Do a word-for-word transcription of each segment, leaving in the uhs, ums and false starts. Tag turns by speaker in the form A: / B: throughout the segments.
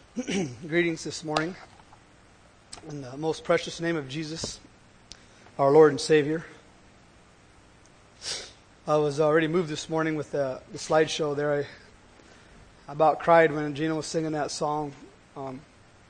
A: Greetings this morning in the most precious name of Jesus, our Lord and Savior. I was already moved this morning with the, the slideshow there. I about cried when Gina was singing that song. Um,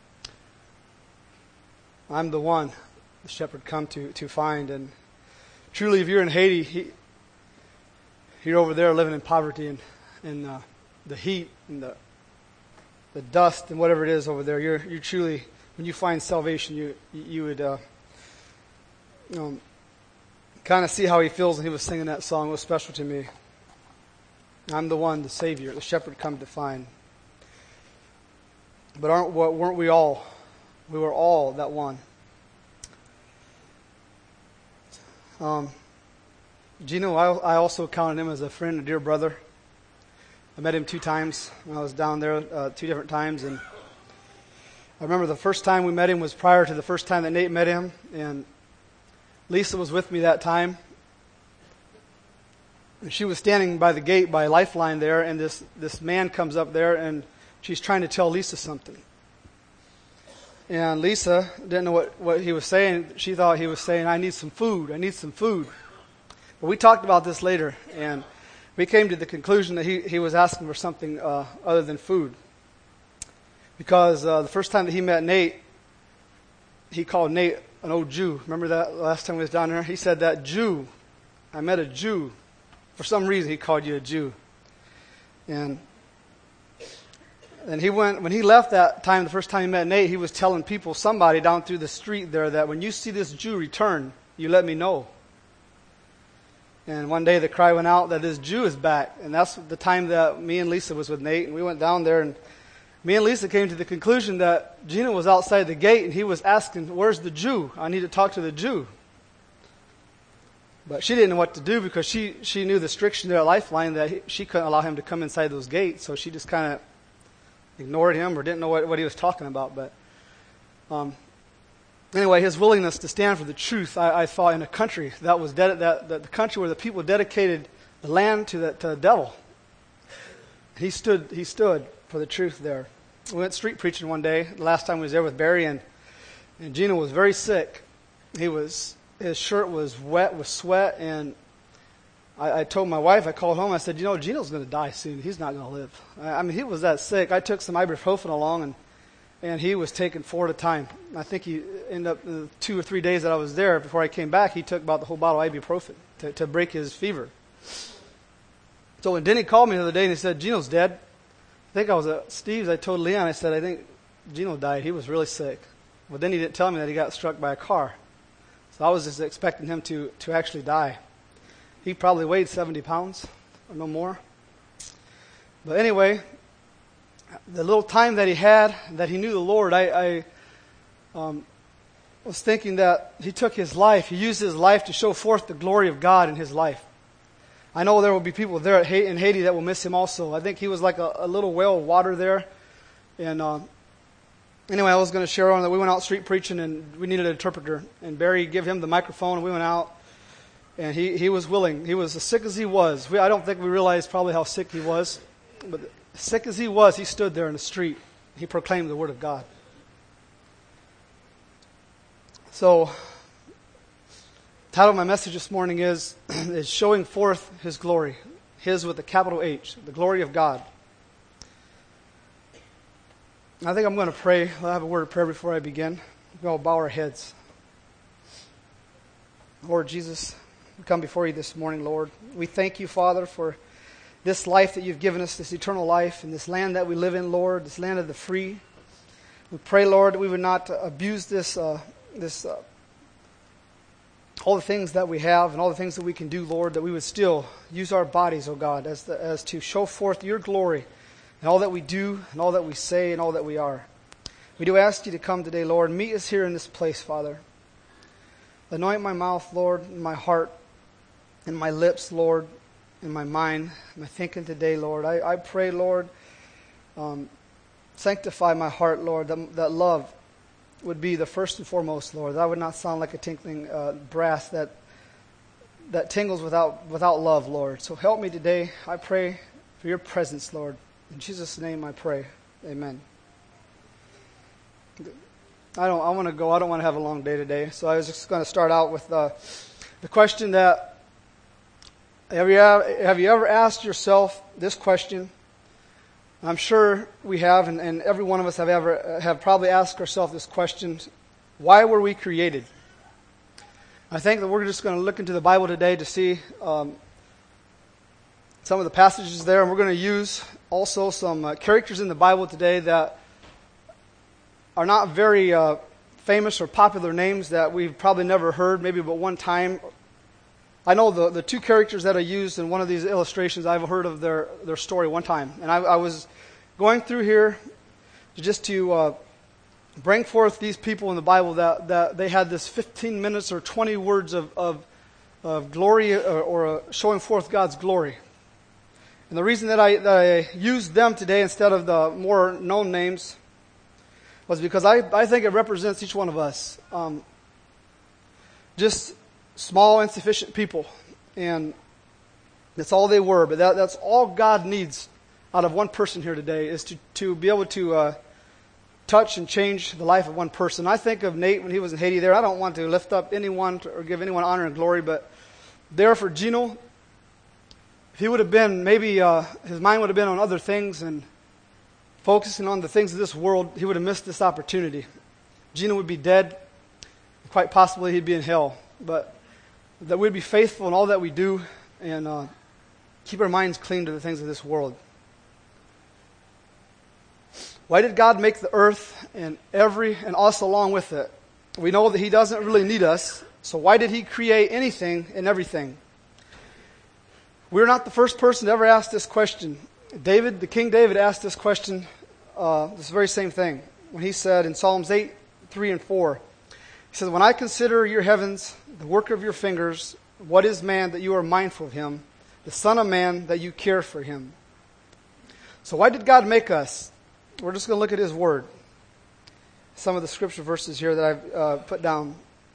A: I'm the one the shepherd come to, to find. And truly, if you're in Haiti, he, you're over there living in poverty and, and uh, the heat and the the dust and whatever it is over there. You're you truly, when you find salvation, you you would uh, um, kind of see how he feels when he was singing that song. It was special to me. I'm the one, the Savior, the shepherd come to find. But aren't weren't we all? We were all that one. Um, Gino, I, I also counted him as a friend, a dear brother. I met him two times when I was down there, uh, two different times, and I remember the first time we met him was prior to the first time that Nate met him, and Lisa was with me that time, and she was standing by the gate by Lifeline there, and this, this man comes up there, and she's trying to tell Lisa something. And Lisa didn't know what, what he was saying. She thought he was saying, I need some food, I need some food. But we talked about this later, and we came to the conclusion that he, he was asking for something uh, other than food. Because uh, the first time that he met Nate, he called Nate an old Jew. Remember that last time we was down there? He said, that Jew, I met a Jew. For some reason he called you a Jew. And and he went, when he left that time, the first time he met Nate, he was telling people, somebody down through the street there, that when you see this Jew return, you let me know. And one day the cry went out that this Jew is back. And that's the time that me and Lisa was with Nate. And we went down there, and me and Lisa came to the conclusion that Gina was outside the gate, and he was asking, where's the Jew? I need to talk to the Jew. But she didn't know what to do, because she, she knew the restriction there at Lifeline that he, she couldn't allow him to come inside those gates. So she just kind of ignored him or didn't know what, what he was talking about. But um Anyway, his willingness to stand for the truth, I, I thought, in a country that was ded- that, that the country where the people dedicated the land to the, to the devil. He stood. He stood for the truth there. We went street preaching one day. The last time we was there with Barry, and and Gino was very sick. He was his shirt was wet with sweat, and I, I told my wife. I called home. I said, you know, Gino's going to die soon. He's not going to live. I, I mean, he was that sick. I took some ibuprofen along, and. And he was taking four at a time. I think he ended up, uh, two or three days that I was there, before I came back, he took about the whole bottle of ibuprofen to, to break his fever. So when Denny called me the other day and he said, Gino's dead. I think I was at Steve's. I told Leon, I said, I think Gino died. He was really sick. Well, then he didn't tell me that he got struck by a car. So I was just expecting him to, to actually die. He probably weighed seventy pounds or no more. But anyway, the little time that he had, that he knew the Lord, I, I um, was thinking that he took his life, he used his life to show forth the glory of God in his life. I know there will be people there at in Haiti that will miss him also. I think he was like a, a little well of water there. And uh, anyway, I was going to share on that we went out street preaching, and we needed an interpreter. And Barry gave him the microphone, and we went out. And he, he was willing. He was as sick as he was. We, I don't think we realized probably how sick he was. But sick as he was, he stood there in the street. He proclaimed the Word of God. So, the title of my message this morning is, is Showing Forth His Glory. His with a capital H, the glory of God. I think I'm going to pray. I'll have a word of prayer before I begin. We'll bow our heads. Lord Jesus, we come before you this morning, Lord. We thank you, Father, for this life that you've given us, this eternal life, and this land that we live in, Lord, this land of the free. We pray, Lord, that we would not abuse this, uh, this, uh, all the things that we have and all the things that we can do, Lord, that we would still use our bodies, oh God, as, the, as to show forth your glory in all that we do and all that we say and all that we are. We do ask you to come today, Lord. Meet us here in this place, Father. Anoint my mouth, Lord, and my heart and my lips, Lord, in my mind, my thinking today, Lord. I, I pray, Lord, um, sanctify my heart, Lord, that, that love would be the first and foremost, Lord. That I would not sound like a tinkling uh, brass that that tingles without without love, Lord. So help me today. I pray for your presence, Lord. In Jesus' name I pray. Amen. I don't. I want to go. I don't want to have a long day today. So I was just going to start out with uh, the question that have you have you ever asked yourself this question? I'm sure we have, and, and every one of us have ever have probably asked ourselves this question: why were we created? I think that we're just going to look into the Bible today to see um, some of the passages there, and we're going to use also some uh, characters in the Bible today that are not very uh, famous or popular names that we've probably never heard, maybe but one time. I know the, the two characters that are used in one of these illustrations, I've heard of their, their story one time. And I, I was going through here to just to uh, bring forth these people in the Bible that, that they had this fifteen minutes or twenty words of, of, of glory or, or uh, showing forth God's glory. And the reason that I, that I used them today instead of the more known names was because I, I think it represents each one of us. Um, just small, insufficient people. And that's all they were. But that, that's all God needs out of one person here today is to, to be able to uh, touch and change the life of one person. I think of Nate when he was in Haiti there. I don't want to lift up anyone to, or give anyone honor and glory, but there for Gino, if he would have been, maybe uh, his mind would have been on other things and focusing on the things of this world, he would have missed this opportunity. Gino would be dead. Quite possibly he'd be in hell. But that we'd be faithful in all that we do and uh, keep our minds clean to the things of this world. Why did God make the earth and every and us along with it? We know that He doesn't really need us. So why did He create anything and everything? We're not the first person to ever ask this question. David, the King David, asked this question, uh, this very same thing, when he said in Psalms eight, three and four, he says, "When I consider your heavens, the work of your fingers, what is man that you are mindful of him, the son of man that you care for him?" So why did God make us? We're just going to look at His Word. Some of the scripture verses here that I've uh, put down.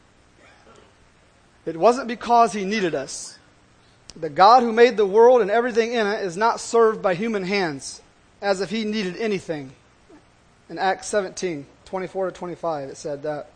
A: It wasn't because He needed us. The God who made the world and everything in it is not served by human hands, as if He needed anything. In Acts seventeen, twenty-four to twenty-five, it said that.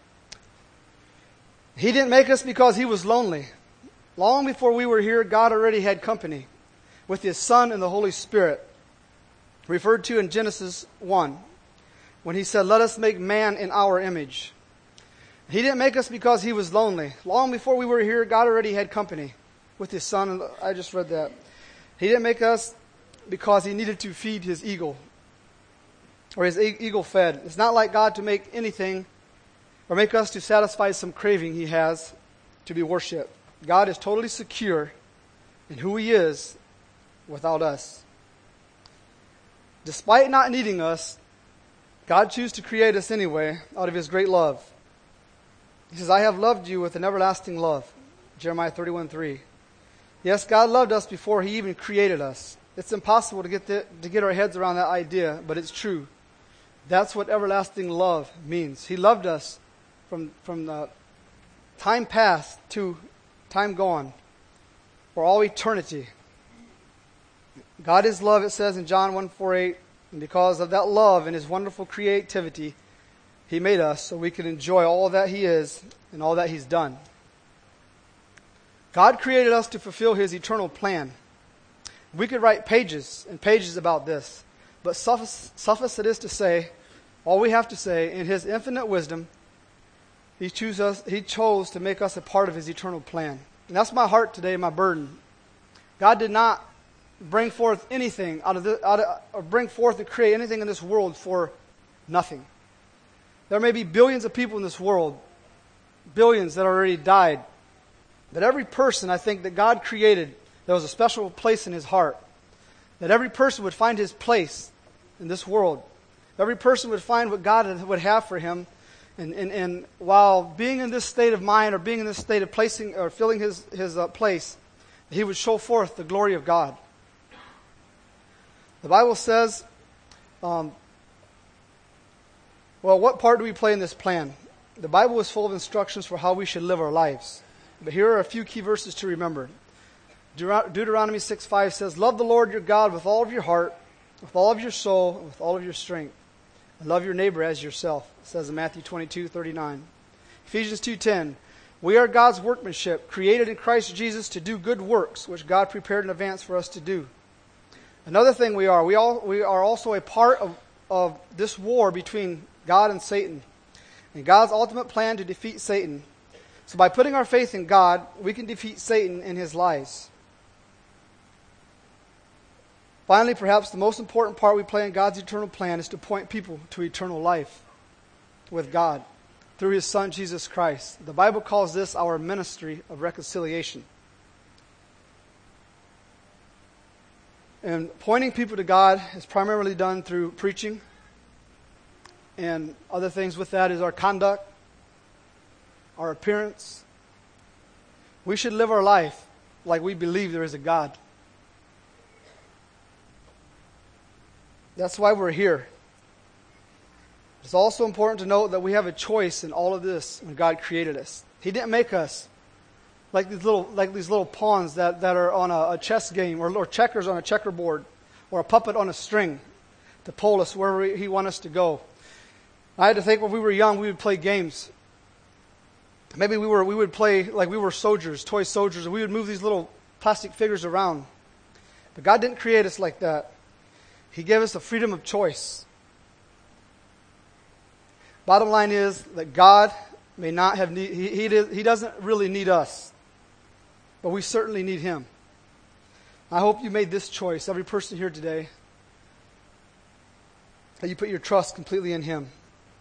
A: He didn't make us because He was lonely. Long before we were here, God already had company with His Son and the Holy Spirit, referred to in Genesis one, when He said, "Let us make man in our image." He didn't make us because He was lonely. Long before we were here, God already had company with His Son. I just read that. He didn't make us because He needed to feed His eagle, or His eagle fed. It's not like God to make anything or make us to satisfy some craving He has to be worshipped. God is totally secure in who He is without us. Despite not needing us, God chose to create us anyway out of His great love. He says, "I have loved you with an everlasting love." Jeremiah thirty-one three. Yes, God loved us before He even created us. It's impossible to get the, to get our heads around that idea, but it's true. That's what everlasting love means. He loved us from, from the time past to time gone, for all eternity. God is love, it says in John one forty-eight, and because of that love and His wonderful creativity, He made us so we could enjoy all that He is and all that He's done. God created us to fulfill His eternal plan. We could write pages and pages about this, but suffice, suffice it is to say, all we have to say, in His infinite wisdom, He chose us, He chose to make us a part of His eternal plan. And that's my heart today, my burden. God did not bring forth anything out of the, out of, or bring forth and create anything in this world for nothing. There may be billions of people in this world, billions that already died. That every person, I think, that God created, there was a special place in His heart. That every person would find his place in this world. Every person would find what God would have for him. And, and, and while being in this state of mind or being in this state of placing or filling his, his uh, place, he would show forth the glory of God. The Bible says, um, well, what part do we play in this plan? The Bible is full of instructions for how we should live our lives. But here are a few key verses to remember. Deut- Deuteronomy six five says, "Love the Lord your God with all of your heart, with all of your soul, and with all of your strength. Love your neighbor as yourself, it says in Matthew twenty-two thirty-nine. Ephesians two ten. We are God's workmanship, created in Christ Jesus to do good works, which God prepared in advance for us to do. Another thing we are, we all we are also a part of, of this war between God and Satan, and God's ultimate plan to defeat Satan. So by putting our faith in God, we can defeat Satan and his lies. Finally, perhaps the most important part we play in God's eternal plan is to point people to eternal life with God through His Son, Jesus Christ. The Bible calls this our ministry of reconciliation. And pointing people to God is primarily done through preaching. And other things with that is our conduct, our appearance. We should live our life like we believe there is a God. That's why we're here. It's also important to note that we have a choice in all of this when God created us. He didn't make us like these little like these little pawns that, that are on a, a chess game or, or checkers on a checkerboard or a puppet on a string to pull us wherever He wants us to go. I had to think when we were young we would play games. Maybe we were we would play like we were soldiers, toy soldiers, and we would move these little plastic figures around. But God didn't create us like that. He gave us the freedom of choice. Bottom line is that God may not have need, he, he, he doesn't really need us, but we certainly need Him. I hope you made this choice, every person here today, that you put your trust completely in Him.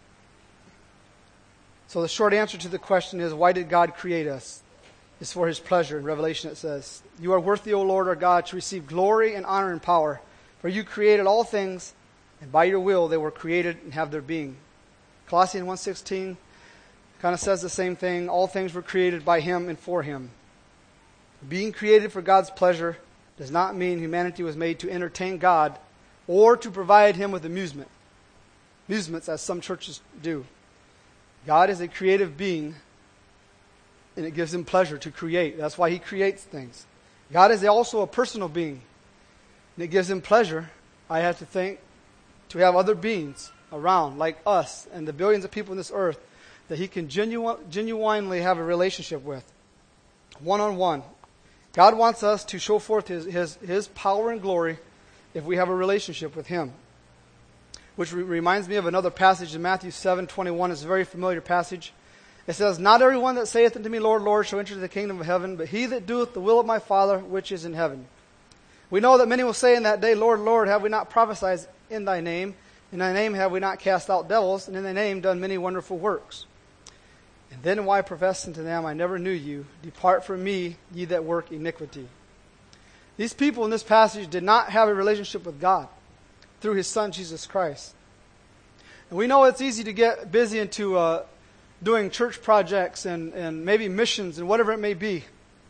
A: So the short answer to the question is, why did God create us? It's for His pleasure. In Revelation it says, "You are worthy, O Lord our God, to receive glory and honor and power, for you created all things, and by your will they were created and have their being." Colossians one sixteen kind of says the same thing. All things were created by Him and for Him. Being created for God's pleasure does not mean humanity was made to entertain God or to provide Him with amusement. Amusements, as some churches do. God is a creative being, and it gives Him pleasure to create. That's why He creates things. God is also a personal being, and it gives Him pleasure, I have to think, to have other beings around, like us and the billions of people on this earth, that He can genu- genuinely have a relationship with, one-on-one. God wants us to show forth His, His, His power and glory if we have a relationship with Him. Which re- reminds me of another passage in Matthew seven twenty-one. It's a very familiar passage. It says, "Not everyone that saith unto me, Lord, Lord, shall enter the kingdom of heaven, but he that doeth the will of my Father which is in heaven." We know that many will say in that day, "Lord, Lord, have we not prophesied in Thy name? In Thy name have we not cast out devils? And in Thy name done many wonderful works?" And then will I profess unto them, "I never knew you. Depart from me, ye that work iniquity." These people in this passage did not have a relationship with God through His Son, Jesus Christ. And we know it's easy to get busy into uh, doing church projects and, and maybe missions and whatever it may be.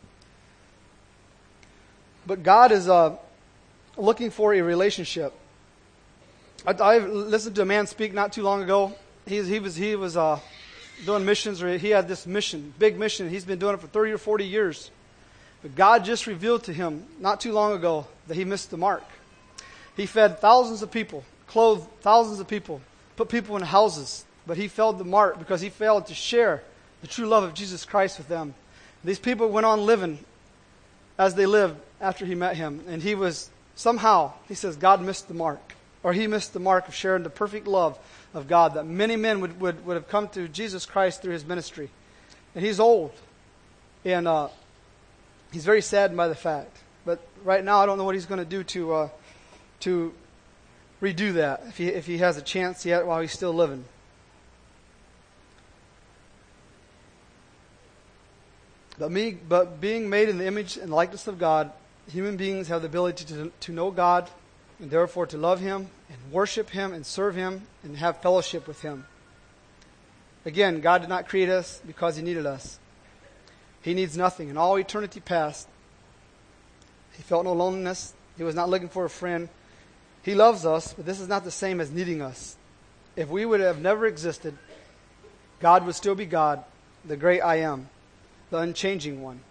A: But God is uh, looking for a relationship. I, I listened to a man speak not too long ago. He, he was he was uh, doing missions, or he had this mission, big mission. He's been doing it for thirty or forty years. But God just revealed to him not too long ago that he missed the mark. He fed thousands of people, clothed thousands of people, put people in houses, but he failed the mark because he failed to share the true love of Jesus Christ with them. These people went on living as they lived after he met him, and he was somehow, he says, God missed the mark. Or he missed the mark of sharing the perfect love of God, that many men would, would, would have come to Jesus Christ through his ministry. And he's old. And uh, he's very saddened by the fact. But right now I don't know what he's going to do to uh, to redo that, if he, if he has a chance yet while he's still living. But, me, but being made in the image and likeness of God, human beings have the ability to, to know God, and therefore to love Him and worship Him and serve Him and have fellowship with Him. Again, God did not create us because He needed us. He needs nothing. In all eternity past, He felt no loneliness. He was not looking for a friend. He loves us, but this is not the same as needing us. If we would have never existed, God would still be God, the great I Am, the unchanging one.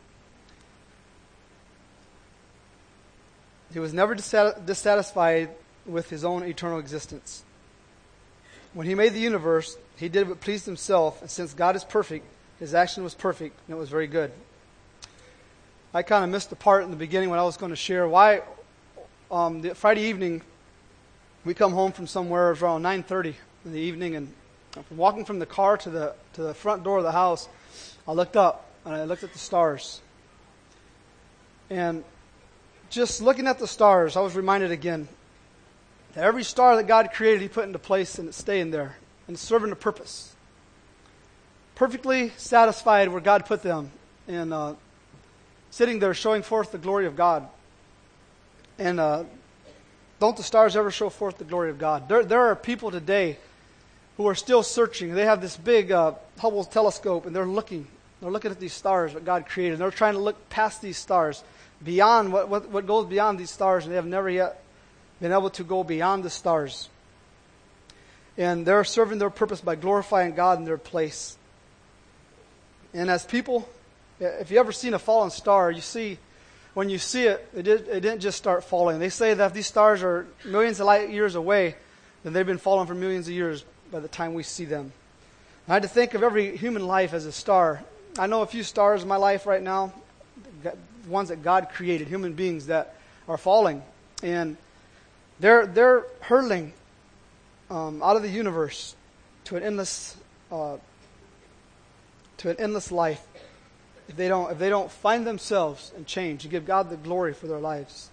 A: He was never dissatisfied with His own eternal existence. When he made the universe, he did what pleased himself, and since God is perfect, his action was perfect, and it was very good. I kind of missed the part in the beginning when I was going to share why um, the Friday evening we come home from somewhere around nine thirty in the evening, and from walking from the car to the to the front door of the house, I looked up and I looked at the stars. And just looking at the stars, I was reminded again that every star that God created, he put into place and it's staying there and it's serving a purpose. Perfectly satisfied where God put them, and uh, sitting there showing forth the glory of God. And uh, don't the stars ever show forth the glory of God? There, there are people today who are still searching. They have this big uh, Hubble telescope, and they're looking. They're looking at these stars that God created. And they're trying to look past these stars, beyond what, what, what goes beyond these stars, and they have never yet been able to go beyond the stars. And they're serving their purpose by glorifying God in their place. And as people, if you ever seen a fallen star, you see, when you see it, it, did, it didn't just start falling. They say that if these stars are millions of light years away, then they've been falling for millions of years by the time we see them. I had to think of every human life as a star. I know a few stars in my life right now, ones that God created, human beings that are falling. And they're they're hurtling um, out of the universe to an endless uh, to an endless life. If they don't if they don't find themselves and change and give God the glory for their lives.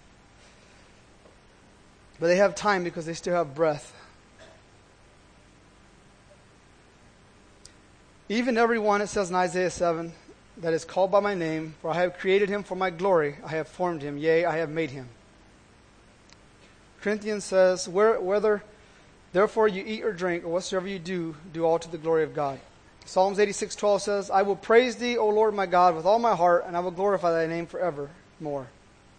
A: But they have time because they still have breath. Even everyone, it says in Isaiah seven, that is called by my name, for I have created him for my glory. I have formed him. Yea, I have made him. Corinthians says, whether therefore you eat or drink, or whatsoever you do, do all to the glory of God. Psalms eighty-six twelve says, I will praise thee, O Lord my God, with all my heart, and I will glorify thy name forevermore.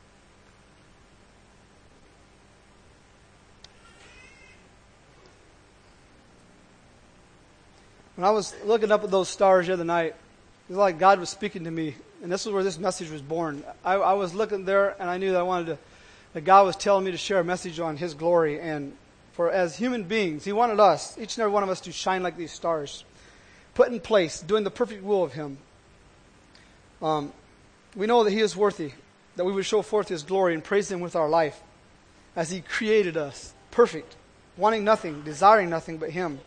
A: When I was looking up at those stars the other night, it was like God was speaking to me, and this is where this message was born. I, I was looking there, and I knew that I wanted to, that God was telling me to share a message on His glory, and for as human beings, He wanted us, each and every one of us, to shine like these stars, put in place, doing the perfect will of Him. Um, we know that He is worthy, that we would show forth His glory and praise Him with our life, as He created us, perfect, wanting nothing, desiring nothing but Him.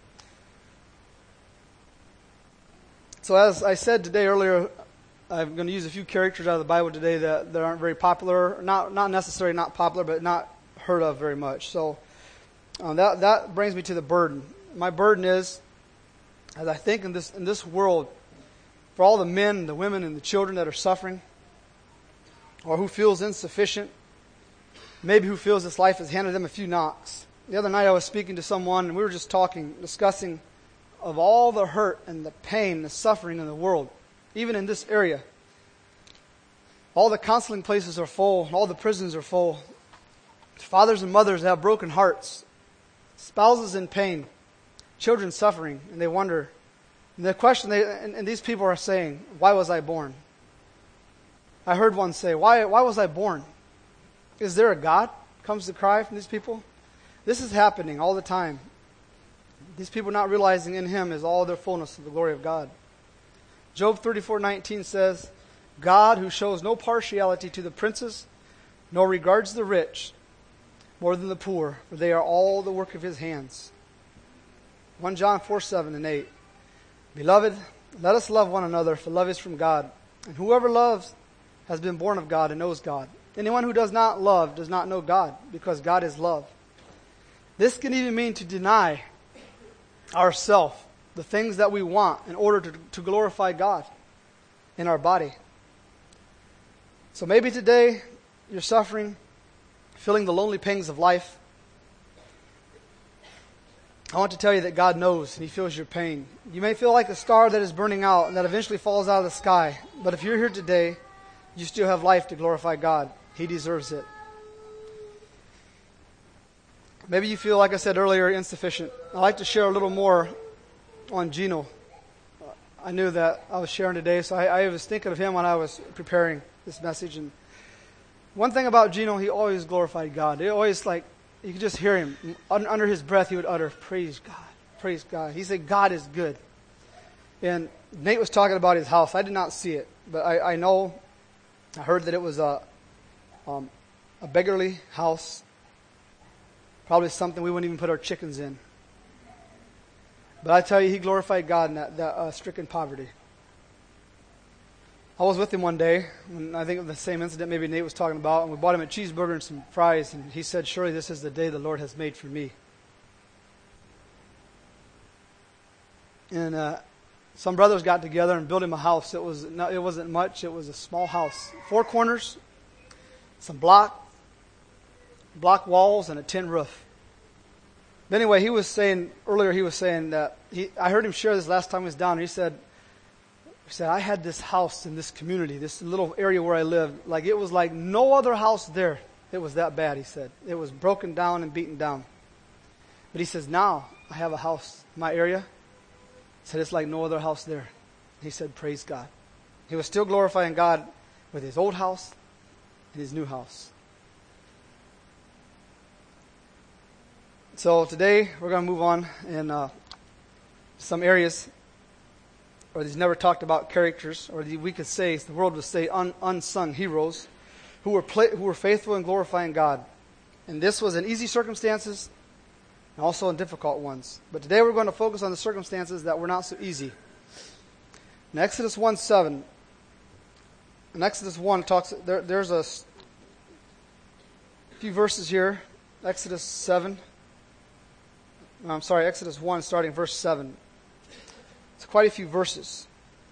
A: So as I said today earlier, I'm going to use a few characters out of the Bible today that, that aren't very popular, not not necessarily not popular, but not heard of very much. So um, that that brings me to the burden. My burden is, as I think in this in this world, for all the men, the women, and the children that are suffering, or who feels insufficient, maybe who feels this life has handed them a few knocks. The other night I was speaking to someone, and we were just talking, discussing of all the hurt and the pain and the suffering in the world, even in this area. All the counseling places are full. All the prisons are full. Fathers and mothers have broken hearts. Spouses in pain. Children suffering. And they wonder. And the question, they, and, and these people are saying, why was I born? I heard one say, why, why was I born? Is there a God? Comes the cry from these people. This is happening all the time. These people not realizing in Him is all their fullness of the glory of God. Job thirty-four nineteen says, God who shows no partiality to the princes, nor regards the rich more than the poor, for they are all the work of His hands. First John four seven and eight. Beloved, let us love one another, for love is from God. And whoever loves has been born of God and knows God. Anyone who does not love does not know God, because God is love. This can even mean to deny ourself, the things that we want in order to, to glorify God in our body. So maybe today you're suffering, feeling the lonely pangs of life. I want to tell you that God knows and He feels your pain. You may feel like a star that is burning out and that eventually falls out of the sky. But if you're here today, you still have life to glorify God. He deserves it. Maybe you feel, like I said earlier, insufficient. I'd like to share a little more on Gino. I knew that I was sharing today, so I, I was thinking of him when I was preparing this message. And one thing about Gino, he always glorified God. He always, like, you could just hear him. Under his breath, he would utter, praise God, praise God. He said, God is good. And Nate was talking about his house. I did not see it, but I, I know, I heard that it was a, um, a beggarly house. Probably something we wouldn't even put our chickens in. But I tell you, he glorified God in that, that uh, stricken poverty. I was with him one day, and I think of the same incident maybe Nate was talking about, and we bought him a cheeseburger and some fries, and he said, surely this is the day the Lord has made for me. And uh, some brothers got together and built him a house. It was not, it wasn't much. It was a small house. Four corners, some block, block walls, and a tin roof. But anyway, he was saying, earlier he was saying that, he, I heard him share this last time he was down, and he said, He said, I had this house in this community, this little area where I lived. Like, it was like no other house there. It was that bad, he said. It was broken down and beaten down. But he says, now I have a house in my area. He said, it's like no other house there. He said, praise God. He was still glorifying God with his old house and his new house. So today, we're going to move on in uh, some areas or these never talked about characters, or the, we could say, the world would say, un, unsung heroes, who were play, who were faithful in glorifying God. And this was in easy circumstances, and also in difficult ones. But today we're going to focus on the circumstances that were not so easy. In Exodus one seven, in Exodus one talks, there, there's a few verses here. Exodus seven, no, I'm sorry, Exodus one, starting verse seven. It's quite a few verses.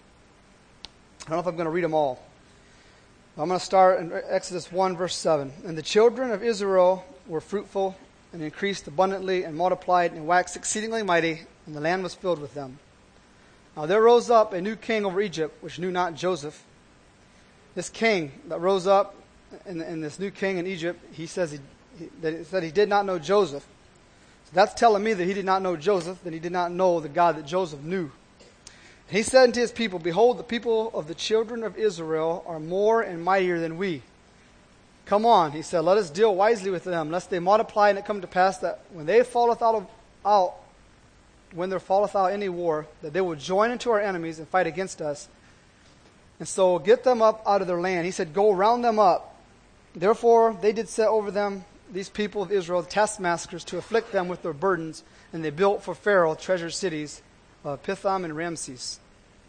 A: I don't know if I'm going to read them all. I'm going to start in Exodus one, verse seven. And the children of Israel were fruitful and increased abundantly and multiplied and waxed exceedingly mighty, and the land was filled with them. Now there rose up a new king over Egypt, which knew not Joseph. This king that rose up, and, and this new king in Egypt, he says he, he, that he said he did not know Joseph. So that's telling me that he did not know Joseph, that he did not know the God that Joseph knew. And he said unto his people, behold, the people of the children of Israel are more and mightier than we. Come on, he said, let us deal wisely with them, lest they multiply, and it come to pass that when they falleth out of out, when there falleth out any war, that they will join into our enemies and fight against us. And so get them up out of their land. He said, go round them up. Therefore they did set over them, these people of Israel, taskmasters, to afflict them with their burdens, and they built for Pharaoh treasure cities, uh, Pithom and Ramses.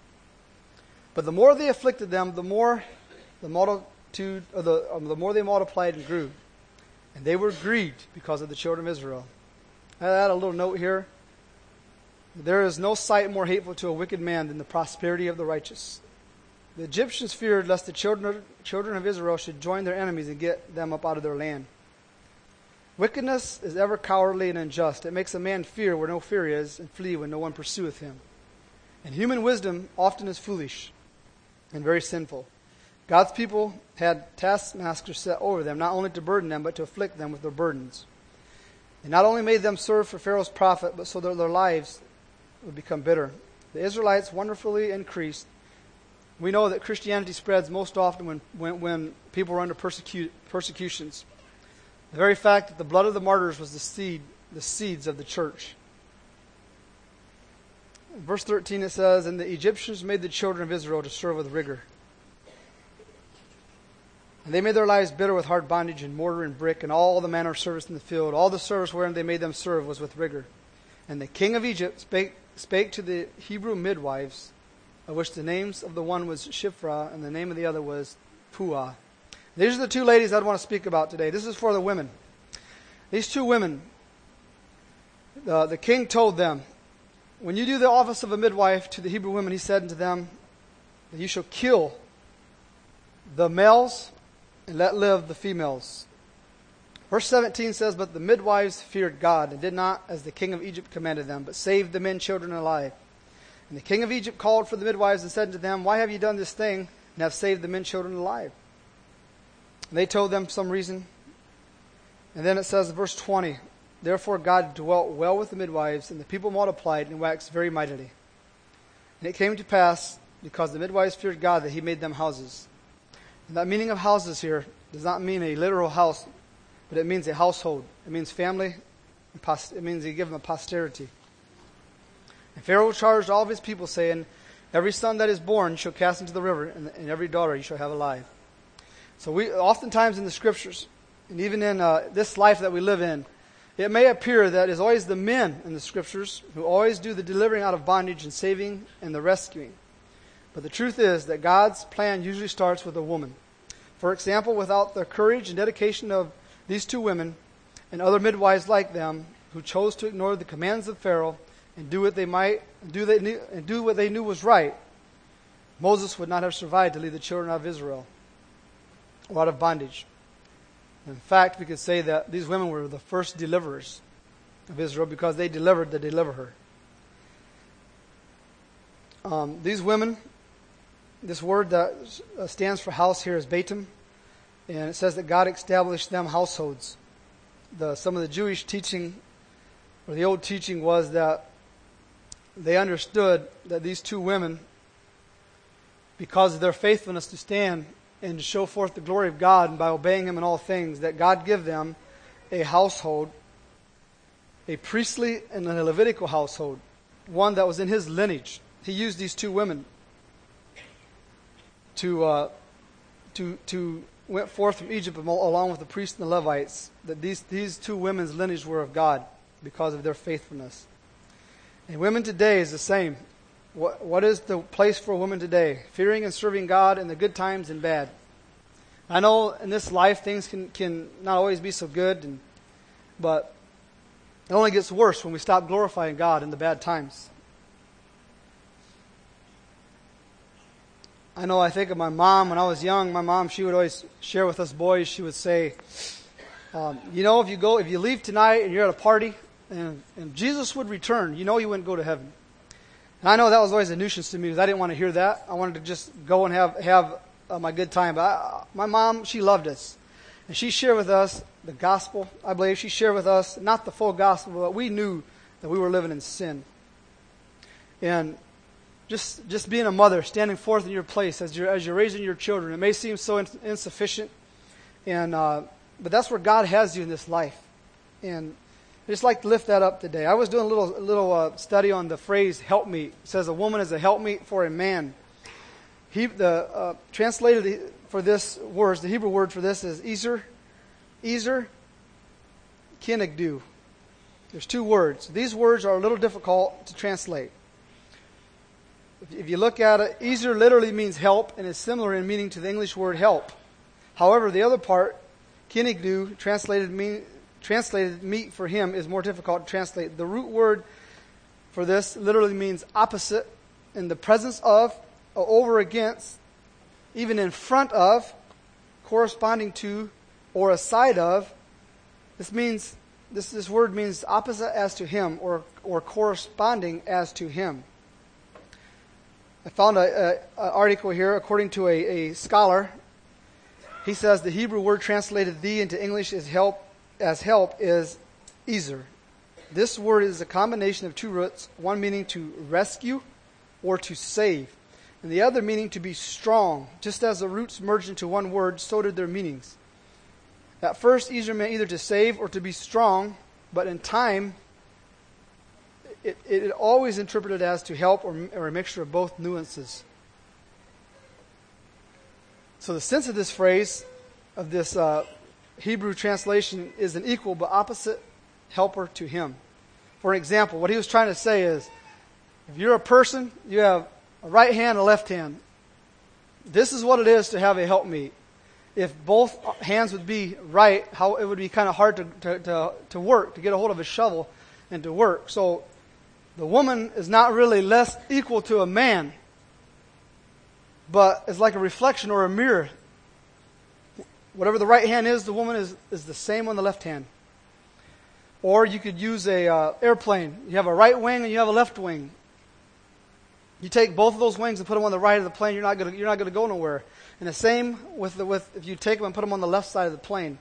A: But the more they afflicted them, the more the multitude, or the, um, the more they multiplied and grew, and they were grieved because of the children of Israel. I add a little note here. There is no sight more hateful to a wicked man than the prosperity of the righteous. The Egyptians feared lest the children, children of Israel should join their enemies and get them up out of their land. Wickedness is ever cowardly and unjust. It makes a man fear where no fear is, and flee when no one pursueth him. And human wisdom often is foolish and very sinful. God's people had taskmasters set over them, not only to burden them, but to afflict them with their burdens. They not only made them serve for Pharaoh's profit, but so that their lives would become bitter. The Israelites wonderfully increased. We know that Christianity spreads most often when, when, when people are under persecu- persecutions. The very fact that the blood of the martyrs was the seed, the seeds of the church. In verse thirteen it says, and the Egyptians made the children of Israel to serve with rigor. And they made their lives bitter with hard bondage and mortar and brick and all the manner of service in the field. All the service wherein they made them serve was with rigor. And the king of Egypt spake, spake to the Hebrew midwives, of which the names of the one was Shiphrah, and the name of the other was Puah. These are the two ladies I'd want to speak about today. This is for the women. These two women, uh, the king told them, when you do the office of a midwife to the Hebrew women, he said unto them, that you shall kill the males and let live the females. Verse seventeen says, but the midwives feared God, and did not as the king of Egypt commanded them, but saved the men children alive. And the king of Egypt called for the midwives and said to them, why have you done this thing, and have saved the men children alive? And they told them some reason. And then it says in verse twenty, therefore God dwelt well with the midwives, and the people multiplied and waxed very mightily. And it came to pass, because the midwives feared God, that he made them houses. And that meaning of houses here does not mean a literal house but it means a household. It means family. It means he gave them a posterity. And Pharaoh charged all of his people, saying, every son that is born you shall cast into the river, and, and every daughter you shall have alive. So we oftentimes in the scriptures, and even in uh, this life that we live in, it may appear that it's always the men in the scriptures who always do the delivering out of bondage and saving and the rescuing. But the truth is that God's plan usually starts with a woman. For example, without the courage and dedication of these two women and other midwives like them who chose to ignore the commands of Pharaoh and do what they might do they knew, and do what they knew was right, Moses would not have survived to lead the children of Israel out of bondage. In fact, we could say that these women were the first deliverers of Israel because they delivered the deliverer. Um, these women, this word that stands for house here is Beitim, and it says that God established them households. The, some of the Jewish teaching, or the old teaching, was that they understood that these two women, because of their faithfulness to stand and to show forth the glory of God and by obeying Him in all things, that God give them a household, a priestly and a Levitical household, one that was in His lineage. He used these two women to uh, to to went forth from Egypt along with the priests and the Levites. That these these two women's lineage were of God because of their faithfulness. And women today is the same. What, what is the place for a woman today? Fearing and serving God in the good times and bad. I know in this life things can, can not always be so good, and, but it only gets worse when we stop glorifying God in the bad times. I know I think of my mom when I was young. My mom, she would always share with us boys, she would say, um, you know, if you go, if you leave tonight and you're at a party and, and Jesus would return, you know you wouldn't go to heaven. And I know that was always a nuisance to me because I didn't want to hear that. I wanted to just go and have have uh, my good time. But I, my mom, she loved us. And she shared with us the gospel. I believe she shared with us, not the full gospel, but we knew that we were living in sin. And just just being a mother, standing forth in your place as you're, as you're raising your children, it may seem so ins- insufficient. and uh, But that's where God has you in this life. And I just like to lift that up today. I was doing a little a little uh, study on the phrase helpmeet. It says a woman is a helpmeet for a man. He, the uh, translated for this word, the Hebrew word for this is Ezer, Ezer, Kenegdu. There's two words. These words are a little difficult to translate. If, if you look at it, Ezer literally means help and is similar in meaning to the English word help. However, the other part, Kenegdu, translated mean. Translated meet for him is more difficult to translate. The root word for this literally means opposite, in the presence of, or over against, even in front of, corresponding to, or aside of. This means this this word means opposite as to him, or or corresponding as to him. I found a, a, a article here according to a, a scholar. He says the Hebrew word translated "thee" into English is help. as help is Ezer. This word is a combination of two roots, one meaning to rescue or to save, and the other meaning to be strong. Just as the roots merged into one word, so did their meanings. At first, Ezer meant either to save or to be strong, but in time, it, it, it always interpreted as to help or, or a mixture of both nuances. So the sense of this phrase, of this uh, Hebrew translation, is an equal but opposite helper to him. For example, what he was trying to say is, if you're a person, you have a right hand and a left hand. This is what it is to have a helpmeet. If both hands would be right, how it would be kind of hard to, to, to, to work, to get a hold of a shovel and to work. So the woman is not really less equal to a man, but it's like a reflection or a mirror. Whatever the right hand is, the woman is, is the same on the left hand. Or you could use a uh, airplane. You have a right wing and you have a left wing. You take both of those wings and put them on the right of the plane, you're not going to you're not going to go nowhere. And the same with the, with if you take them and put them on the left side of the plane.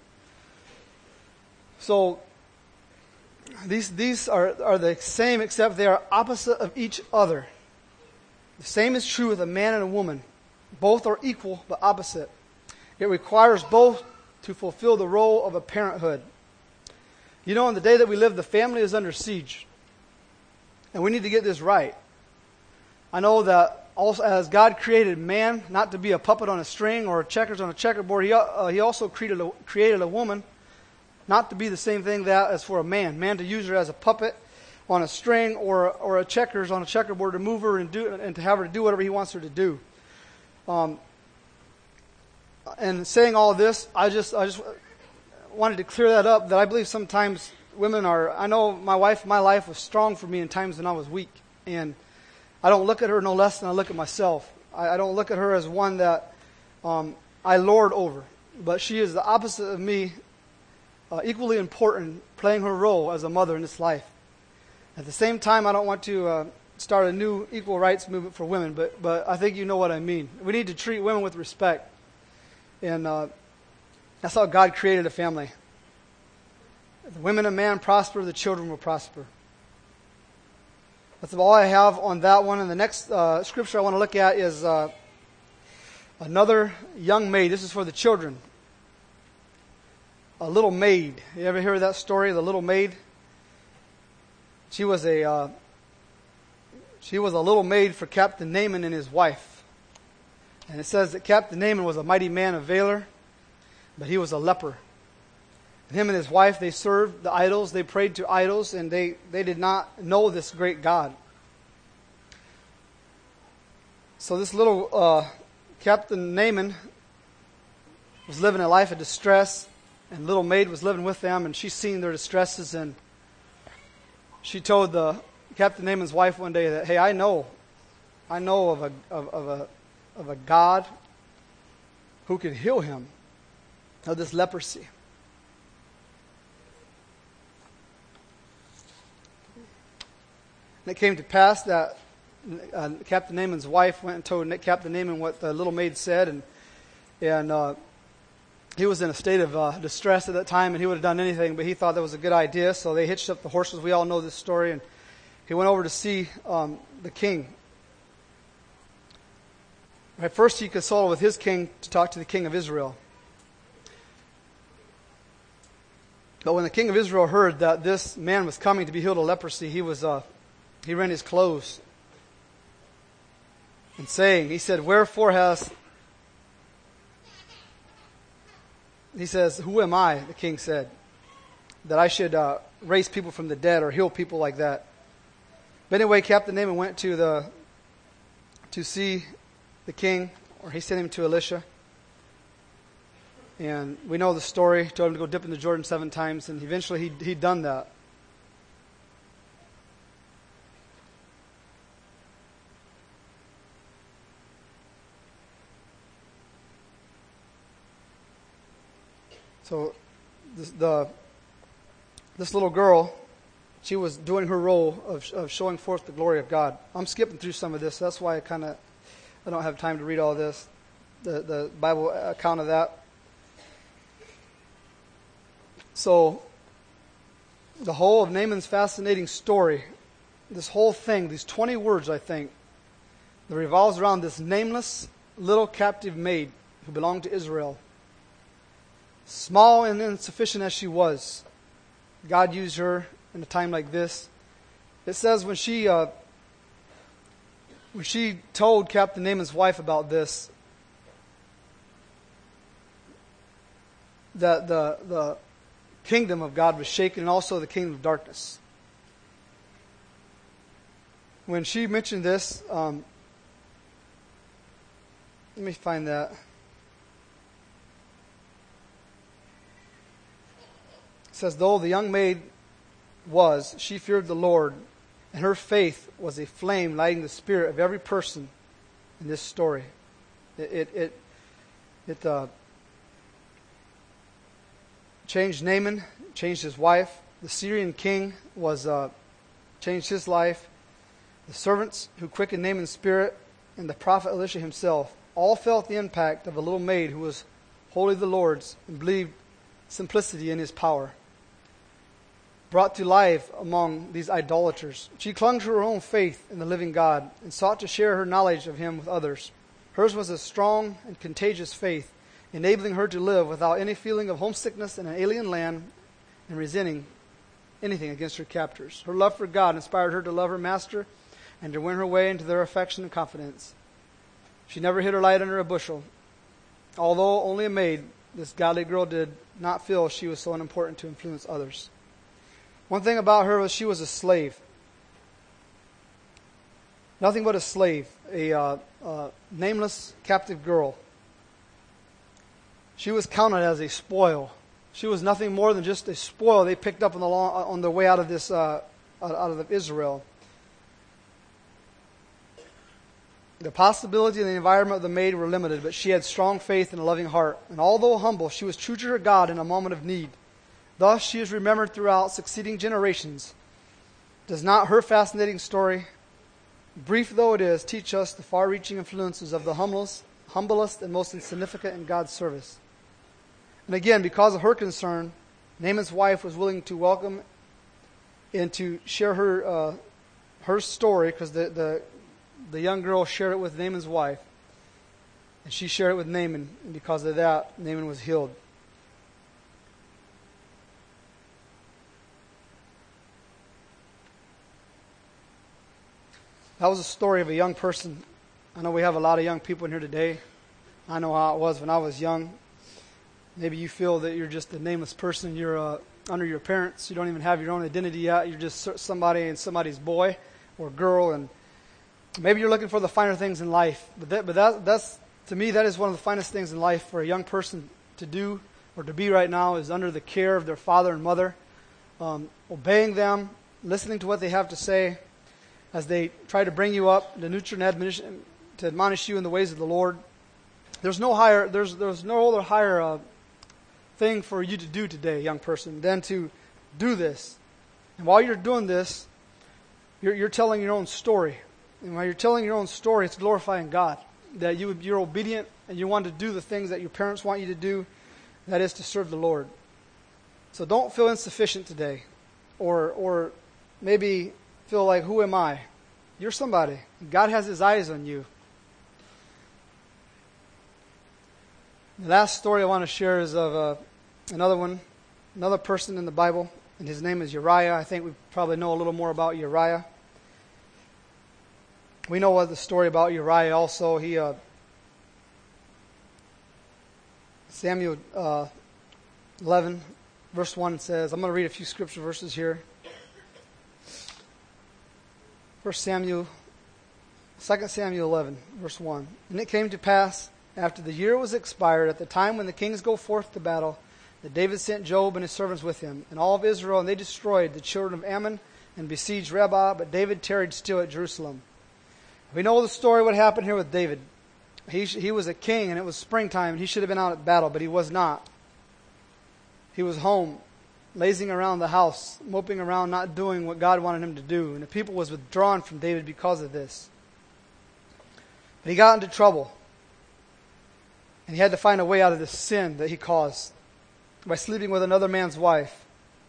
A: So these these are are the same, except they are opposite of each other. The same is true with a man and a woman. Both are equal but opposite. It requires both to fulfill the role of a parenthood. You know, in the day that we live, the family is under siege. And we need to get this right. I know that also, as God created man not to be a puppet on a string or checkers on a checkerboard, he, uh, he also created a, created a woman not to be the same thing that as for a man. Man to use her as a puppet on a string or or a checkers on a checkerboard to move her and do and to have her do whatever he wants her to do. Um, and saying all this, I just I just wanted to clear that up. That I believe sometimes women are. I know my wife, my life was strong for me in times when I was weak, and I don't look at her no less than I look at myself. I, I don't look at her as one that um, I lord over, but she is the opposite of me, uh, equally important, playing her role as a mother in this life. At the same time, I don't want to uh, start a new equal rights movement for women, but but I think you know what I mean. We need to treat women with respect, and uh, that's how God created a family. If the women and man prosper, the children will prosper. That's all I have on that one. And the next uh, scripture I want to look at is uh, another young maid. This is for the children. A little maid. You ever hear that story, the little maid? She was a uh, she was a little maid for Captain Naaman and his wife. And it says that Captain Naaman was a mighty man of valor, but he was a leper. And him and his wife, they served the idols, they prayed to idols, and they, they did not know this great God. So this little uh, Captain Naaman was living a life of distress, and little maid was living with them, and she's seen their distresses, and she told the Captain Naaman's wife one day that, hey, I know, I know of a of, of a of a God who can heal him of this leprosy. And it came to pass that uh, Captain Naaman's wife went and told Captain Naaman what the little maid said, and and uh, he was in a state of uh, distress at that time, and he would have done anything, but he thought that was a good idea, so they hitched up the horses. We all know this story, and he went over to see um, the king. At first, he consulted with his king to talk to the king of Israel. But when the king of Israel heard that this man was coming to be healed of leprosy, he was uh, he rent his clothes, and saying, he said, "Wherefore hast..." He says, "Who am I?" The king said, "that I should uh, raise people from the dead or heal people like that." But anyway, Captain Naaman went to the to see the king, or he sent him to Elisha. And we know the story. He told him to go dip in the Jordan seven times, and eventually he he'd done that. So this, the this little girl, she was doing her role of of showing forth the glory of God. I'm skipping through some of this. That's why I kind of I don't have time to read all this, the the Bible account of that. So the whole of Naaman's fascinating story, this whole thing, these twenty words, I think, that revolves around this nameless little captive maid who belonged to Israel. Small and insufficient as she was, God used her in a time like this. It says when she uh, when she told Captain Naaman's wife about this, that the the kingdom of God was shaken, and also the kingdom of darkness. When she mentioned this, um, let me find that. It says, though the young maid was, she feared the Lord, and her faith was a flame lighting the spirit of every person in this story. It it it, it uh, changed Naaman, changed his wife. The Syrian king was uh, changed his life. The servants who quickened Naaman's spirit, and the prophet Elisha himself, all felt the impact of a little maid who was wholly the Lord's and believed simplicity in his power. Brought to life among these idolaters, she clung to her own faith in the living God and sought to share her knowledge of Him with others. Hers was a strong and contagious faith, enabling her to live without any feeling of homesickness in an alien land and resenting anything against her captors. Her love for God inspired her to love her master and to win her way into their affection and confidence. She never hid her light under a bushel. Although only a maid, this godly girl did not feel she was so unimportant to influence others. One thing about her was she was a slave. Nothing but a slave, a uh, uh, nameless captive girl. She was counted as a spoil. She was nothing more than just a spoil they picked up on the long, on the way out of this uh, out of Israel. The possibility and the environment of the maid were limited, but she had strong faith and a loving heart. And although humble, she was true to her God in a moment of need. Thus, she is remembered throughout succeeding generations. Does not her fascinating story, brief though it is, teach us the far-reaching influences of the humblest, humblest and most insignificant in God's service? And again, because of her concern, Naaman's wife was willing to welcome and to share her uh, her story, because the, the the young girl shared it with Naaman's wife, and she shared it with Naaman, and because of that, Naaman was healed. That was a story of a young person. I know we have a lot of young people in here today. I know how it was when I was young. Maybe you feel that you're just a nameless person. You're uh, under your parents. You don't even have your own identity yet. You're just somebody and somebody's boy or girl. And maybe you're looking for the finer things in life. But that, but that, that's, to me, that is one of the finest things in life for a young person to do or to be right now, is under the care of their father and mother, um, obeying them, listening to what they have to say as they try to bring you up, to nurture and admonition, to admonish you in the ways of the Lord. There's no higher, there's there's no other higher uh, thing for you to do today, young person, than to do this. And while you're doing this, you're, you're telling your own story. And while you're telling your own story, it's glorifying God. That you, you're obedient and you want to do the things that your parents want you to do, that is to serve the Lord. So don't feel insufficient today, or or maybe feel like, who am I? You're somebody. God has His eyes on you. The last story I want to share is of uh, another one, another person in the Bible, and his name is Uriah. I think we probably know a little more about Uriah. We know what the story about Uriah also. He, uh, Samuel uh, eleven, verse one says, I'm going to read a few scripture verses here. First Samuel, Second Samuel eleven, verse one. And it came to pass, after the year was expired, at the time when the kings go forth to battle, that David sent Joab and his servants with him, and all of Israel, and they destroyed the children of Ammon and besieged Rabbah, but David tarried still at Jerusalem. We know the story, what happened here with David. He, he was a king, and it was springtime, and he should have been out at battle, but he was not. He was home, lazing around the house, moping around, not doing what God wanted him to do. And the people was withdrawn from David because of this. But he got into trouble. And he had to find a way out of this sin that he caused by sleeping with another man's wife.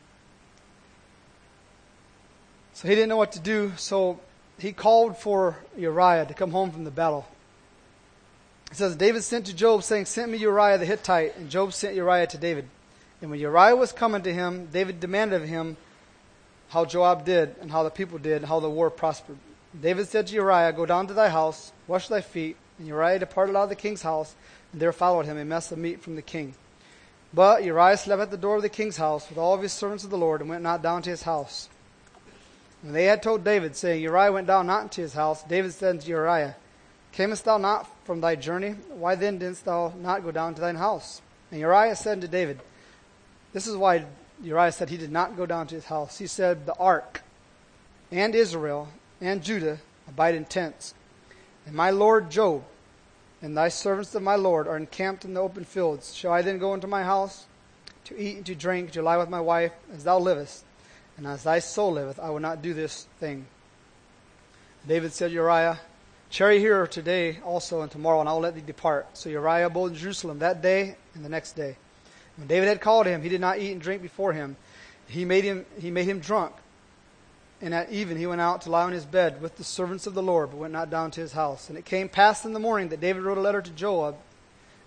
A: So he didn't know what to do, so he called for Uriah to come home from the battle. It says, David sent to Joab, saying, send me Uriah the Hittite. And Joab sent Uriah to David. And when Uriah was coming to him, David demanded of him how Joab did, and how the people did, and how the war prospered. David said to Uriah, go down to thy house, wash thy feet. And Uriah departed out of the king's house, and there followed him a mess of meat from the king. But Uriah slept at the door of the king's house with all of his servants of the Lord, and went not down to his house. When they had told David, saying, Uriah went down not into his house, David said to Uriah, camest thou not from thy journey? Why then didst thou not go down to thine house? And Uriah said unto David, this is why Uriah said he did not go down to his house. He said, the ark and Israel and Judah abide in tents. And my lord Joab and thy servants of my lord are encamped in the open fields. Shall I then go into my house to eat and to drink, to lie with my wife, as thou livest? And as thy soul liveth, I will not do this thing. David said to Uriah, tarry here today also and tomorrow, and I will let thee depart. So Uriah abode in Jerusalem that day and the next day. When David had called him, he did not eat and drink before him. He made him, he made him drunk. And at even he went out to lie on his bed with the servants of the Lord, but went not down to his house. And it came past in the morning that David wrote a letter to Joab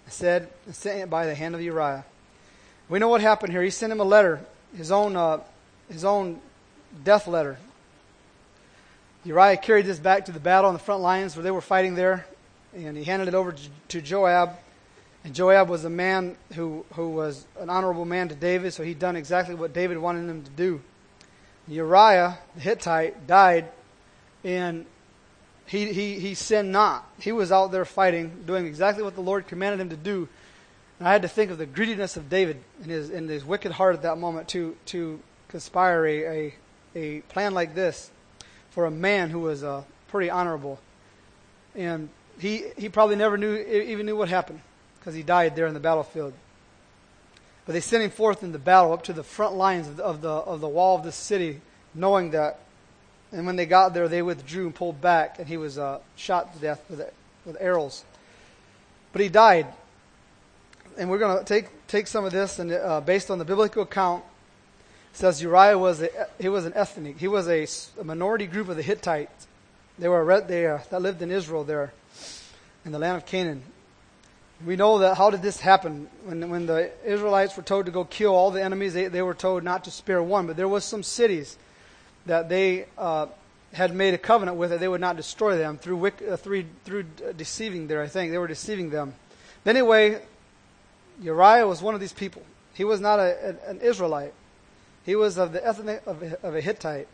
A: said, and sent it by the hand of Uriah. We know what happened here. He sent him a letter, his own, uh, his own death letter. Uriah carried this back to the battle on the front lines where they were fighting there, and he handed it over to, to Joab. And Joab was a man who, who was an honorable man to David, so he'd done exactly what David wanted him to do. Uriah, the Hittite, died, and he, he, he sinned not. He was out there fighting, doing exactly what the Lord commanded him to do. And I had to think of the greediness of David in his, in his wicked heart at that moment to, to conspire a, a, a plan like this for a man who was uh, pretty honorable. And he, he probably never knew even knew what happened, because he died there in the battlefield. But they sent him forth in the battle up to the front lines of the, of the of the wall of the city, knowing that. And when they got there, they withdrew and pulled back, and he was uh, shot to death with with arrows. But he died. And we're going to take take some of this, and uh, based on the biblical account, it says Uriah was a, he was an ethnic. He was a, a minority group of the Hittites. They were they uh, that lived in Israel there, in the land of Canaan. We know that how did this happen? When when the Israelites were told to go kill all the enemies, they, they were told not to spare one. But there was some cities that they uh, had made a covenant with that they would not destroy them through wick, uh, through, through deceiving there, I think. They were deceiving them. But anyway, Uriah was one of these people. He was not a, a, an Israelite. He was of the ethnic of a, of a Hittite.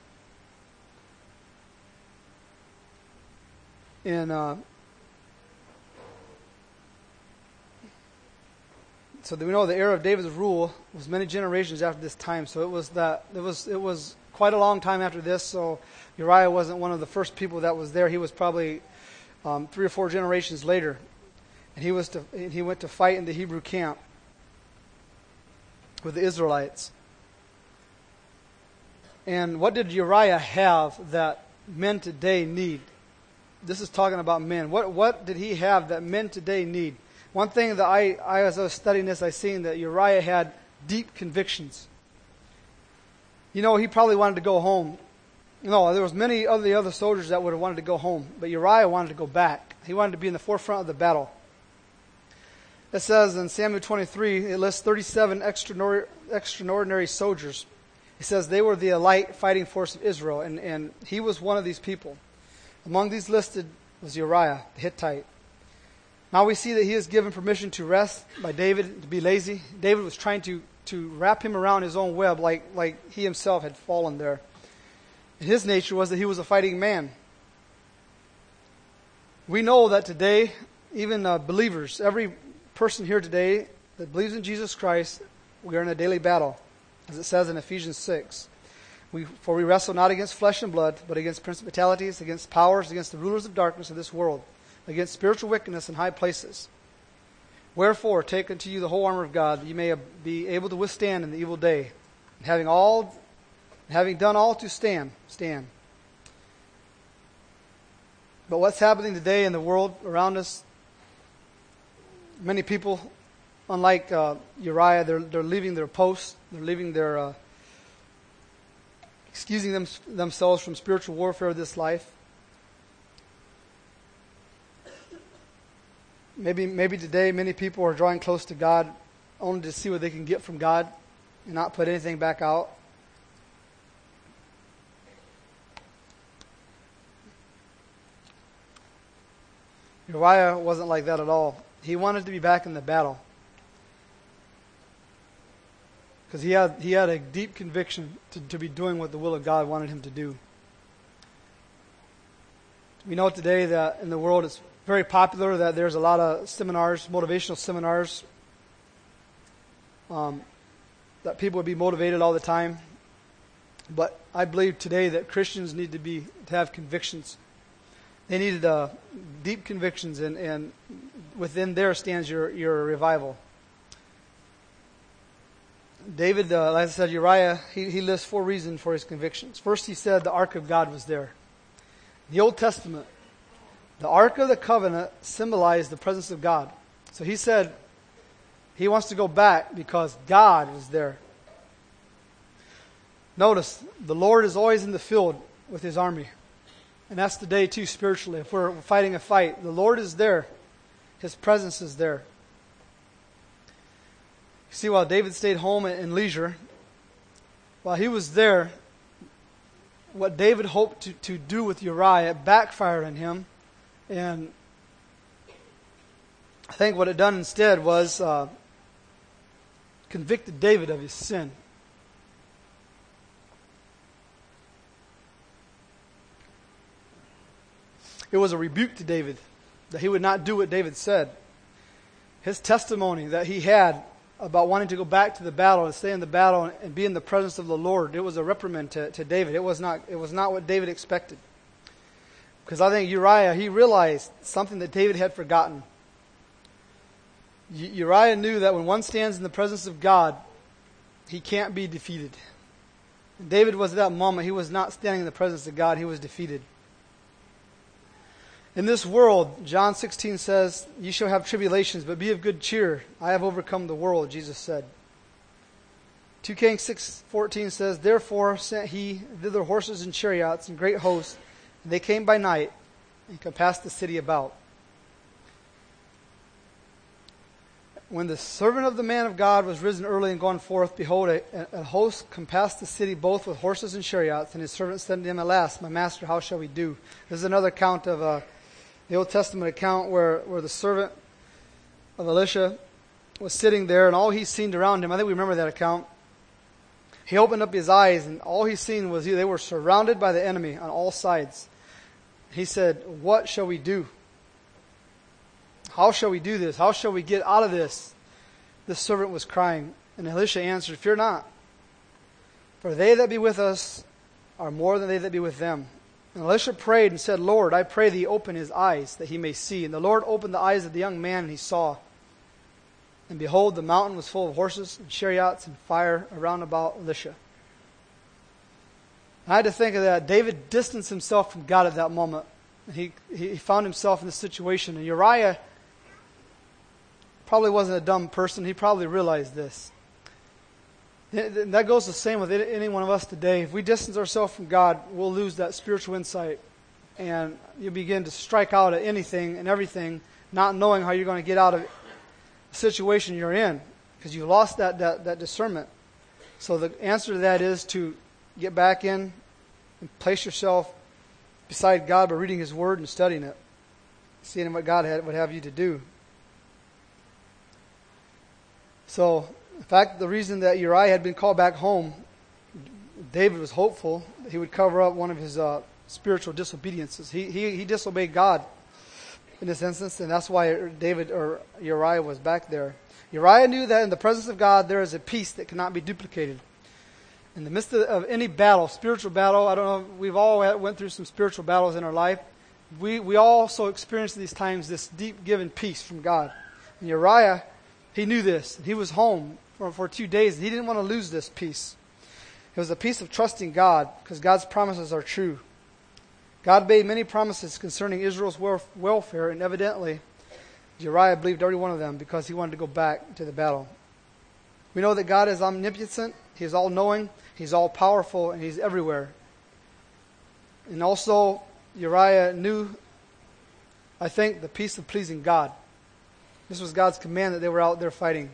A: And uh, so we know the era of David's rule was many generations after this time. So it was that it was it was quite a long time after this. So Uriah wasn't one of the first people that was there. He was probably um, three or four generations later, and he was to and he went to fight in the Hebrew camp with the Israelites. And what did Uriah have that men today need? This is talking about men. What what did he have that men today need? One thing that I, I, as I was studying this, I seen that Uriah had deep convictions. You know, he probably wanted to go home. You know, there was many of the other soldiers that would have wanted to go home, but Uriah wanted to go back. He wanted to be in the forefront of the battle. It says in Samuel twenty-three, it lists thirty-seven extraordinary, extraordinary soldiers. It says they were the elite fighting force of Israel, and, and he was one of these people. Among these listed was Uriah, the Hittite. Now we see that he is given permission to rest by David, to be lazy. David was trying to, to wrap him around his own web like, like he himself had fallen there. And his nature was that he was a fighting man. We know that today, even uh, believers, every person here today that believes in Jesus Christ, we are in a daily battle, as it says in Ephesians six. We, for we wrestle not against flesh and blood, but against principalities, against powers, against the rulers of darkness of this world, against spiritual wickedness in high places. Wherefore, take unto you the whole armor of God, that you may be able to withstand in the evil day. And having all, having done all to stand, stand. But what's happening today in the world around us? Many people, unlike uh, Uriah, they're they're leaving their posts, they're leaving their, uh, excusing them, themselves from spiritual warfare of this life. Maybe maybe today many people are drawing close to God only to see what they can get from God and not put anything back out. Uriah wasn't like that at all. He wanted to be back in the battle because he had he had a deep conviction to, to be doing what the will of God wanted him to do. We know today that in the world it's very popular that there's a lot of seminars, motivational seminars, um, that people would be motivated all the time. But I believe today that Christians need to be to have convictions. They needed uh, deep convictions, and, and within there stands your, your revival. David, uh, like I said, Uriah, he, he lists four reasons for his convictions. First, he said the Ark of God was there. In the Old Testament, the Ark of the Covenant symbolized the presence of God. So he said he wants to go back because God is there. Notice, the Lord is always in the field with His army. And that's today too spiritually. If we're fighting a fight, the Lord is there. His presence is there. See, while David stayed home in leisure, while he was there, what David hoped to, to do with Uriah backfired on him. And I think what it done instead was uh, convicted David of his sin. It was a rebuke to David that he would not do what David said. His testimony that he had about wanting to go back to the battle and stay in the battle and be in the presence of the Lord, it was a reprimand to, to David. It was not, it was not what David expected. Because I think Uriah, he realized something that David had forgotten. U- Uriah knew that when one stands in the presence of God, he can't be defeated. And David was at that moment, he was not standing in the presence of God, he was defeated. In this world, John sixteen says, "You shall have tribulations, but be of good cheer. I have overcome the world," Jesus said. Second Kings six fourteen says, "Therefore sent he thither horses and chariots and great hosts, and they came by night and compassed the city about." When the servant of the man of God was risen early and gone forth, behold, a, a host compassed the city both with horses and chariots, and his servant said to him, "Alas, my master, how shall we do?" This is another account of uh, the Old Testament account where, where the servant of Elisha was sitting there, and all he seen around him, I think we remember that account. He opened up his eyes, and all he seen was they were surrounded by the enemy on all sides. He said, "What shall we do? How shall we do this? How shall we get out of this?" This servant was crying. And Elisha answered, "Fear not, for they that be with us are more than they that be with them." And Elisha prayed and said, "Lord, I pray thee, open his eyes, that he may see." And the Lord opened the eyes of the young man, and he saw. And behold, the mountain was full of horses and chariots and fire around about Elisha. I had to think of that. David distanced himself from God at that moment. He, he found himself in this situation. And Uriah probably wasn't a dumb person. He probably realized this. And that goes the same with any one of us today. If we distance ourselves from God, we'll lose that spiritual insight. And you begin to strike out at anything and everything, not knowing how you're going to get out of the situation you're in, because you lost that, that, that discernment. So the answer to that is to get back in and place yourself beside God by reading His Word and studying it, seeing what God had, would have you to do. So, in fact, the reason that Uriah had been called back home, David was hopeful that he would cover up one of his uh, spiritual disobediences. He, he he disobeyed God in this instance, and that's why David or Uriah was back there. Uriah knew that in the presence of God there is a peace that cannot be duplicated. In the midst of, of any battle, spiritual battle, I don't know, we've all went through some spiritual battles in our life. We we also experience these times this deep given peace from God. And Uriah, he knew this. He was home for, for two days, and he didn't want to lose this peace. It was a peace of trusting God, because God's promises are true. God made many promises concerning Israel's welfare, and evidently Uriah believed every one of them because he wanted to go back to the battle. We know that God is omnipotent, He is all-knowing, He's all-powerful, and He's everywhere. And also, Uriah knew, I think, the peace of pleasing God. This was God's command that they were out there fighting.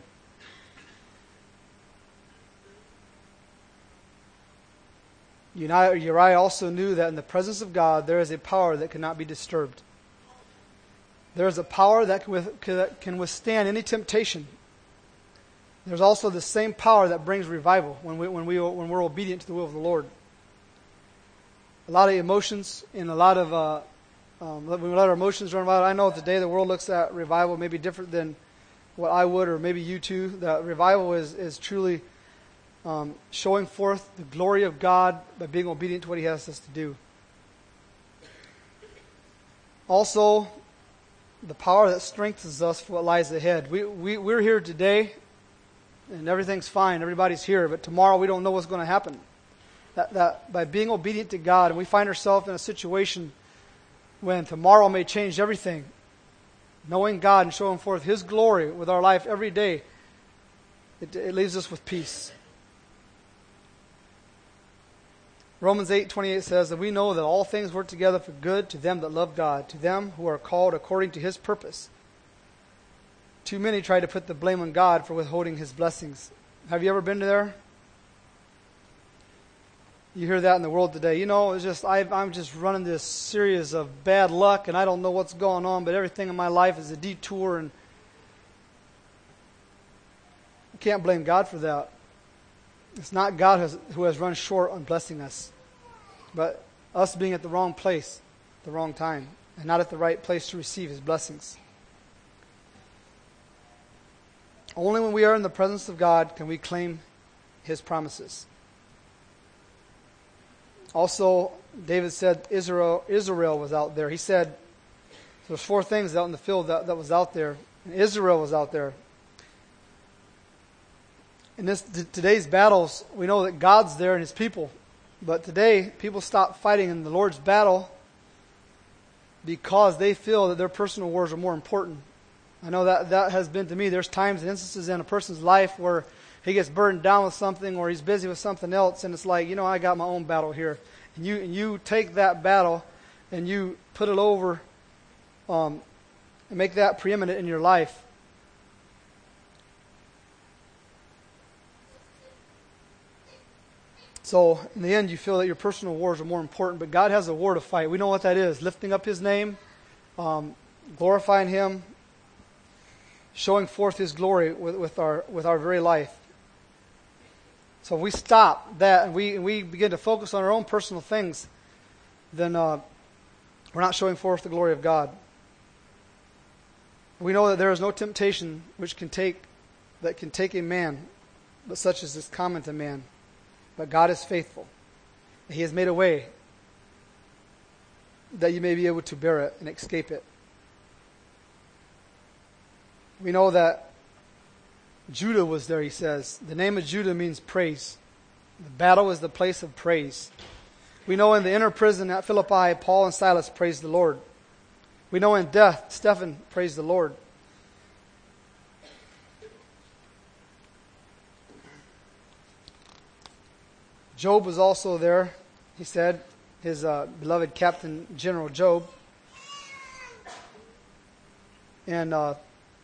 A: Uriah also knew that in the presence of God there is a power that cannot be disturbed. There is a power that can withstand any temptation. There's also the same power that brings revival when we when we when we're obedient to the will of the Lord. A lot of emotions and a lot of uh, um, when we let our emotions run wild. I know today the world looks at revival maybe different than what I would, or maybe you too. That revival is is truly Um, showing forth the glory of God by being obedient to what He has us to do. Also, the power that strengthens us for what lies ahead. We, we, we're here today, and everything's fine. Everybody's here, but tomorrow we don't know what's going to happen. That, that by being obedient to God, and we find ourselves in a situation when tomorrow may change everything, knowing God and showing forth His glory with our life every day, it, it leaves us with peace. Romans eight twenty-eight says that we know that all things work together for good to them that love God, to them who are called according to His purpose. too many try to put the blame on God for withholding His blessings. Have you ever been there? You hear that in the world today. You know, it's just I've, I'm just running this series of bad luck, and I don't know what's going on, but everything in my life is a detour, and you can't blame God for that. It's not God who has, who has run short on blessing us, but us being at the wrong place, the wrong time, and not at the right place to receive His blessings. Only when we are in the presence of God can we claim His promises. Also, David said Israel, Israel was out there. He said there's four things out in the field that, that was out there. And Israel was out there. In this t- today's battles, we know that God's there and His people. But today, people stop fighting in the Lord's battle because they feel that their personal wars are more important. I know that that has been to me. There's times and instances in a person's life where he gets burdened down with something or he's busy with something else, and it's like, you know, I got my own battle here. And you and you take that battle and you put it over um, and make that preeminent in your life. So in the end, you feel that your personal wars are more important, but God has a war to fight. We know what that is: lifting up His name, um, glorifying Him, showing forth His glory with, with our with our very life. So if we stop that and we and we begin to focus on our own personal things, then uh, we're not showing forth the glory of God. We know that there is no temptation which can take that can take a man, but such as is common to man. But God is faithful. He has made a way that you may be able to bear it and escape it. We know that Judah was there, he says. The name of Judah means praise. The battle is the place of praise. We know in the inner prison at Philippi, Paul and Silas praised the Lord. We know in death, Stephen praised the Lord. Job was also there, he said, his uh, beloved Captain General Job. And uh,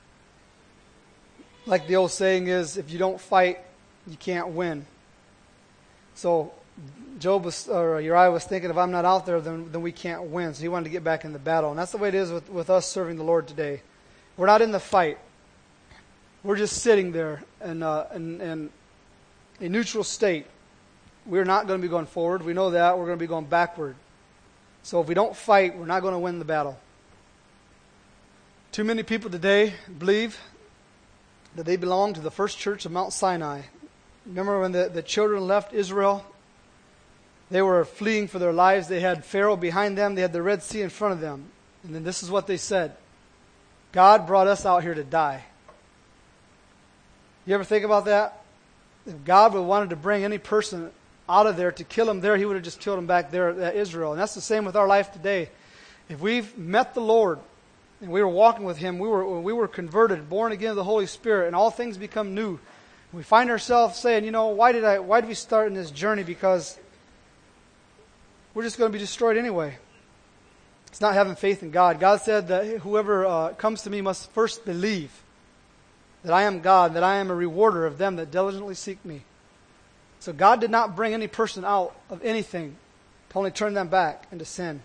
A: like the old saying is, if you don't fight, you can't win. So Job was, or Uriah was thinking, if I'm not out there, then, then we can't win. So he wanted to get back in the battle. And that's the way it is with, with us serving the Lord today. We're not in the fight. We're just sitting there in, uh, in, in a neutral state. We're not going to be going forward. We know that. We're going to be going backward. So if we don't fight, we're not going to win the battle. Too many people today believe that they belong to the first church of Mount Sinai. Remember when the, the children left Israel? They were fleeing for their lives. They had Pharaoh behind them. They had the Red Sea in front of them. And then this is what they said: God brought us out here to die. You ever think about that? If God would have wanted to bring any person out of there to kill him there, He would have just killed him back there at Israel. And that's the same with our life today. If we've met the Lord and we were walking with Him, we were we were converted, born again of the Holy Spirit, and all things become new. We find ourselves saying, you know, why did I? Why did we start in this journey? Because we're just going to be destroyed anyway. It's not having faith in God. God said that whoever uh, comes to me must first believe that I am God, that I am a rewarder of them that diligently seek me. So God did not bring any person out of anything to only turn them back into sin.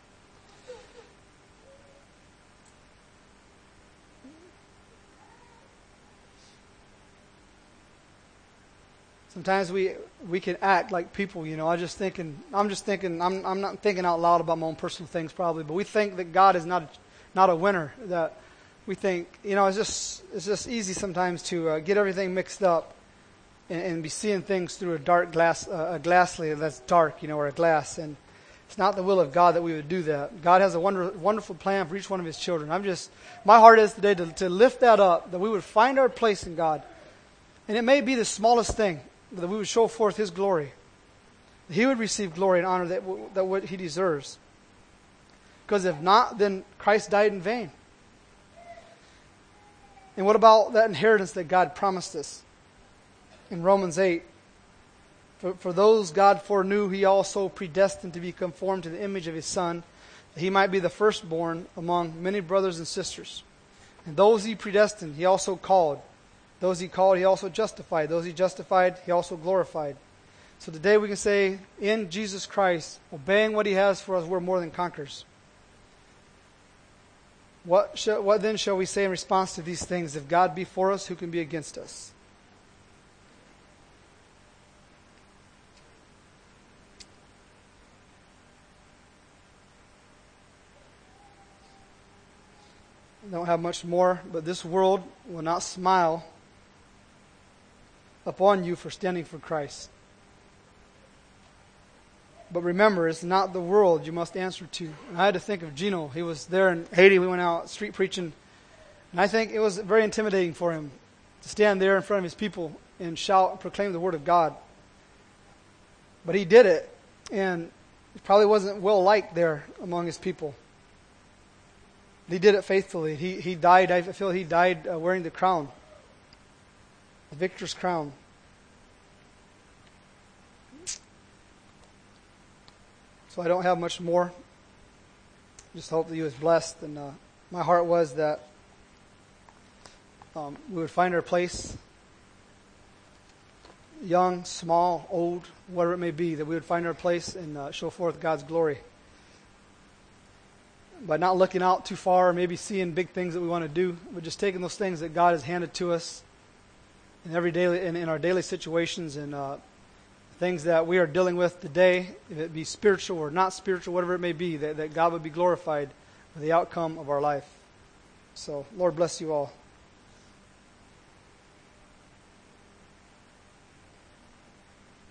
A: Sometimes we we can act like people, you know. I just thinking, I'm just thinking, I'm I'm not thinking out loud about my own personal things probably, but we think that God is not not a winner. That we think, you know, it's just it's just easy sometimes to uh, get everything mixed up and, and be seeing things through a dark glass, uh, a glassly that's dark, you know, or a glass. And it's not the will of God that we would do that. God has a wonder, wonderful plan for each one of His children. I'm just, my heart is today to, to lift that up, that we would find our place in God. And it may be the smallest thing, but that we would show forth His glory. That He would receive glory and honor that, that what He deserves. Because if not, then Christ died in vain. And what about that inheritance that God promised us? In Romans eight, for, for those God foreknew, He also predestined to be conformed to the image of His Son, that He might be the firstborn among many brothers and sisters. And those he predestined, he also called. Those he called, he also justified. Those he justified, he also glorified. So today we can say, in Jesus Christ, obeying what he has for us, we're more than conquerors. What, shall, what then shall we say in response to these things? If God be for us, who can be against us? I don't have much more, but this world will not smile upon you for standing for Christ. But remember, it's not the world you must answer to. And I had to think of Gino. He was there in Haiti. We went out street preaching. And I think it was very intimidating for him to stand there in front of his people and shout and proclaim the Word of God. But he did it. And he probably wasn't well liked there among his people. He did it faithfully. He he died, I feel he died uh, wearing the crown. The victor's crown. So I don't have much more. Just hope that you was blessed. And uh, my heart was that um, we would find our place, young, small, old, whatever it may be, that we would find our place and uh, show forth God's glory. By not looking out too far, maybe seeing big things that we want to do, but just taking those things that God has handed to us in every daily, in, in our daily situations and uh, things that we are dealing with today, if it be spiritual or not spiritual, whatever it may be, that, that God would be glorified with the outcome of our life. So, Lord bless you all.